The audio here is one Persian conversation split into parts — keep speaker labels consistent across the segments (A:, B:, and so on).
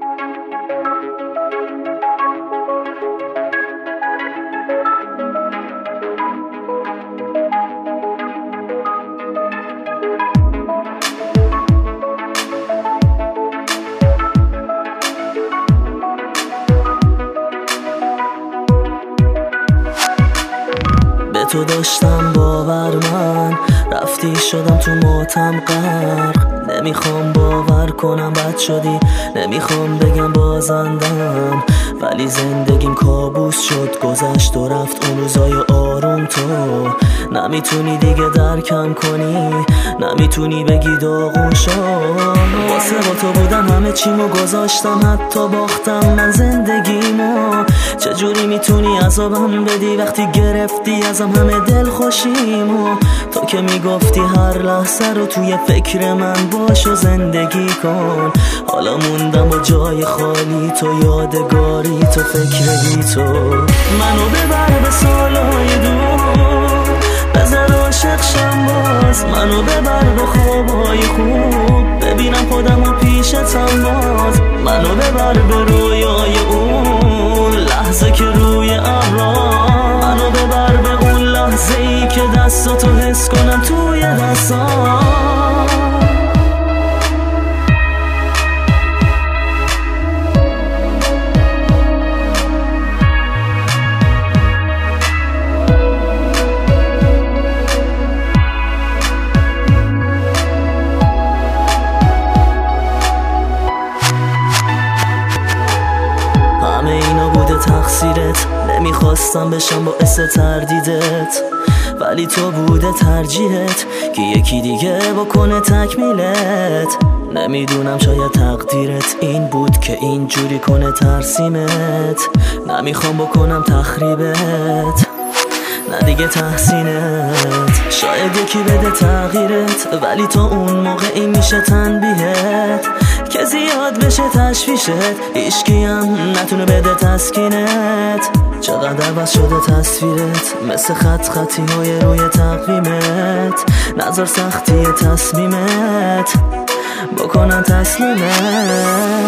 A: تو داشتم باور، من رفتی شدم تو ماتم غرق. نمیخوام باور کنم بد شدی، نمیخوام بگم بازندم، ولی زندگیم کابوس شد، گذشت و رفت اون روزای آروم. تو نمیتونی دیگه درکم کنی، نمیتونی بگی داغون شد. واسه با تو بودم همه چیمو گذاشتم، حتی باختم من زندگیمو. چجوری میتونی عذابم بدی وقتی گرفتی ازم همه دل خوشیمو؟ تو که میگفتی هر لحظه رو توی فکر من باش و زندگی کن. حالا موندم با جای خالی، تو یادگاری، تو فکر بی تو. منو ببر به سالهای دور، بذار عاشق شم باز. منو ببر به خوابای خوب، ببینم خودمو پیشتم باز. منو ببر به رویای اون لحظه که روی ابرام. منو ببر به اون لحظه ای که دستاتو حس کنم توی دستام. همه اینا بوده تقصیرت، نمیخواستم بشم باعث تردیدت، ولی تو بوده ترجیحت که یکی دیگه بکنه تکمیلت. نمیدونم شاید تقدیرت این بود که اینجوری کنه ترسیمت. نمیخوام بکنم تخریبت، نه دیگه تحسینت. شاید یکی بده تغییرت، ولی تو اون موقع این میشه تنبیهت که زیاد بشه تشویشت. هیچکی هم نتونه بده تسکینت. چقدر عوض شده تصویرت، مثل خطی های روی تقویمت. نذار سختی تصمیمت بکنن تسلیمت.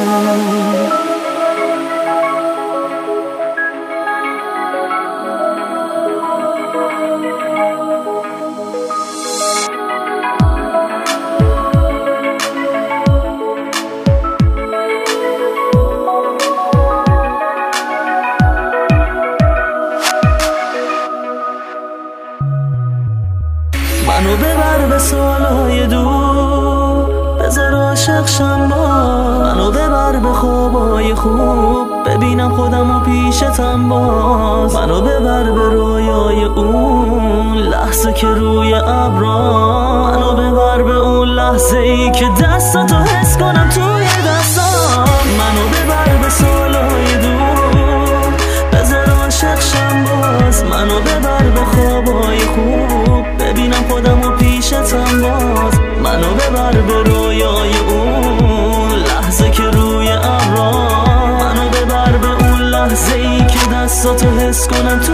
A: منو ببر به سالهای دور، بذار عاشق شم باز. منو ببر به خوابای خوب، ببینم خودمو پیشتم باز. منو ببر به رویای اون لحظه که روی ابرام. منو ببر به اون لحظه ای که دستاتو حس کنم توی دستام. منو ببر به سالهای دور، بذار عاشق شم باز. منو ببر به خوابای خوب، ببینم خودمو پیشتم باز. منو ببر به رویای اون لحظه که روی ابرام. منو ببر به اون لحظه ای که دستاتو حس کنم تو